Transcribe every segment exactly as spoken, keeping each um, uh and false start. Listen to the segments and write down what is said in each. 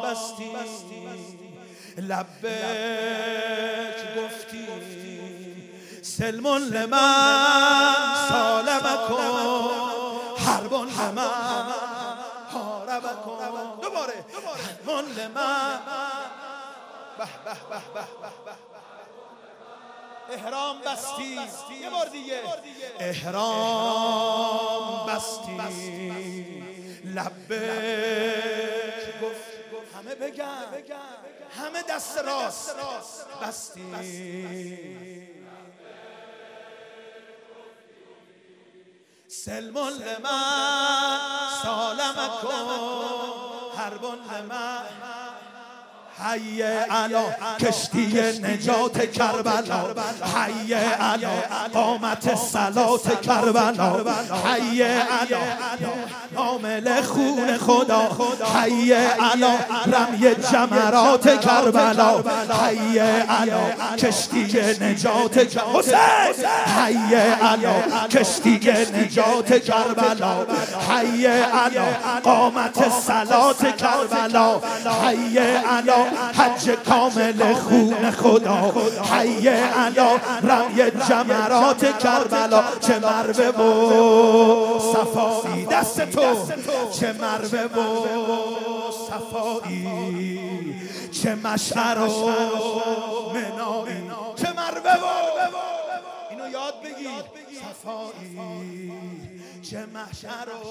بستی لبک گفتی سلمون لمن سالمکم حربون لمن حاربکم دوباره سلمون لمن به به به به به احرام بستی یه بار دیگه احرام بستی لبک گفت همه بگن همه دست راست بستی سلمون لمن سالمکم حربون لمن حی علا کشتی نجات کربلا حی علا قامت صلات کربلا حی علا حامل خون خدا حی علا رمی جمرات کربلا حی علا کشتی نجات حسین حی علا کشتی نجات کربلا حی علا قامت صلات کربلا حی علا حج کامل خون خدا حی علا رمی جمرات کربلا چه مروه و صفایی دست تو چه مروه و صفایی چه مشعر و منایی چه مروه و اینو یاد بگید صفایی چه محشر و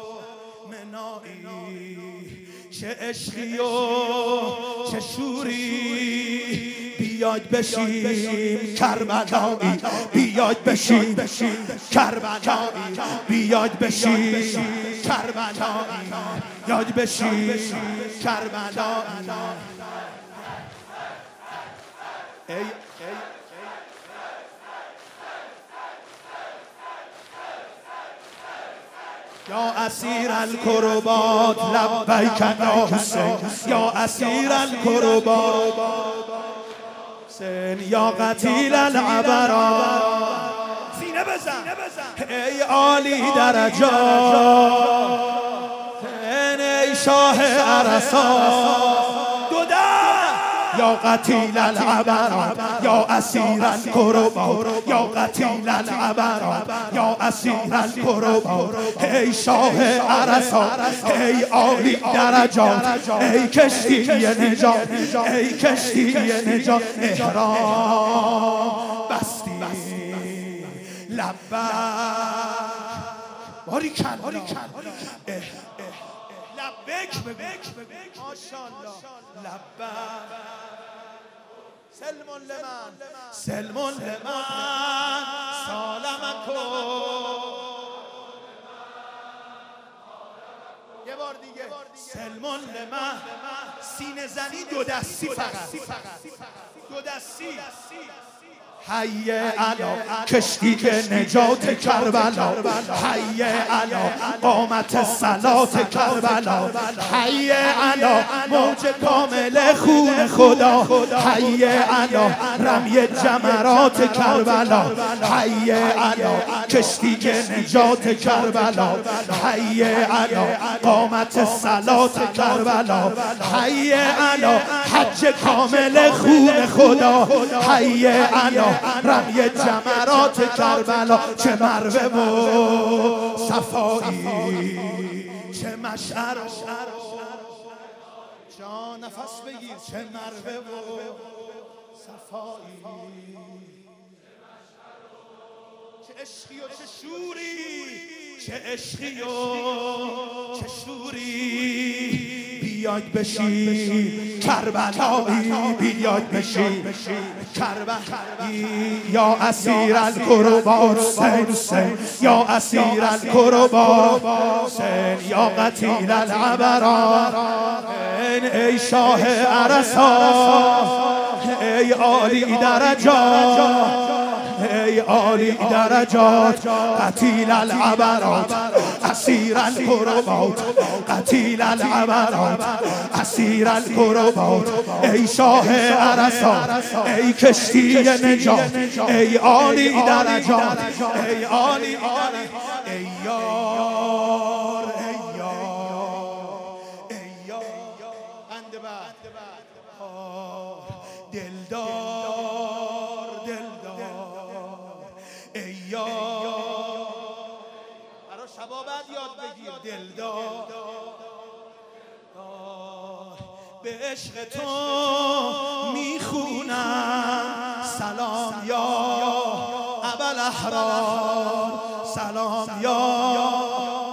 منایی چه عشقی و چه شوری بیاید بشیم کربلایی بیاید بشیم کربلایی بیاید بشیم کربلایی یاد بشیم کربلایی ای یا اسیر الکربات لبیک یا حسین یا اسیر الکربات حسین یا قتیل العبرات سینه بزن ای عالی درجات ای شاه عرصات یا قتیل العبرات یا اسیر الکربات یا قتیل العبرات یا اسیر الکربات ای شاه عرصات ای عالی درجات ای کشتی نجات ای کشتی نجات احرام بستی لبک باریکن لبک ماشاءالله لبک سلمون لمن سلمون لمن سالمکم یه بار دیگه سلمون لمن سینه زنی دو دستی فقط دو دستی حی علا کشتی نجات کربلا حی علا قامت صلات کربلا حی علا موج کامل خون خدا حی علا رمی جمرات کربلا حی علا کشتی نجات کربلا حی علا قامت صلات کربلا حی علا حج کامل خون خدا حی علا رمی جمرات کربلا چه مروه و صفایی چه مشعر و جان نفس بگیر چه مروه و صفایی چه عشقی و چه شوری چه عشقی و چه شوری بیاید بشیم کربلایی بیاید بشیم کربلایی یا اسیر الکربات حسین یا اسیر الکربات حسین یا قتیل العبرات ای شاه عرصات ای عالی درجات ای عالی درجات قتیل العبرات اسیر الکربات قتیل العبرات اسیر الکربات ای شاه عرصات ای کشتی نجات ای عالی درجات ای عالی ای یار ای یار ای یار دلدار دلدار ای یار برای شبا بعد یاد بگیر دلدار به عشق تو میخونم سلام یا ابوالاحرار سلام یا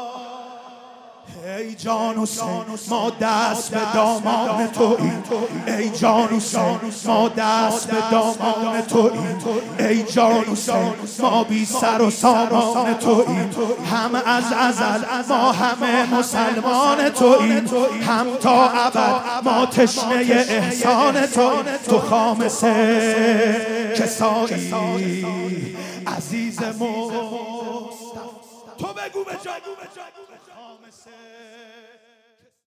ای جان حسین ما دست به دامان توییم ای جان حسین ما دست به دامان توییم ای جان حسین ما بی سر و سامان توییم هم از ازل ما همه مسلمان توییم هم تا ابد ما تشنه احسان توییم تو خامسه کسایی عزیز مصطفی تو بگو به جا خامسه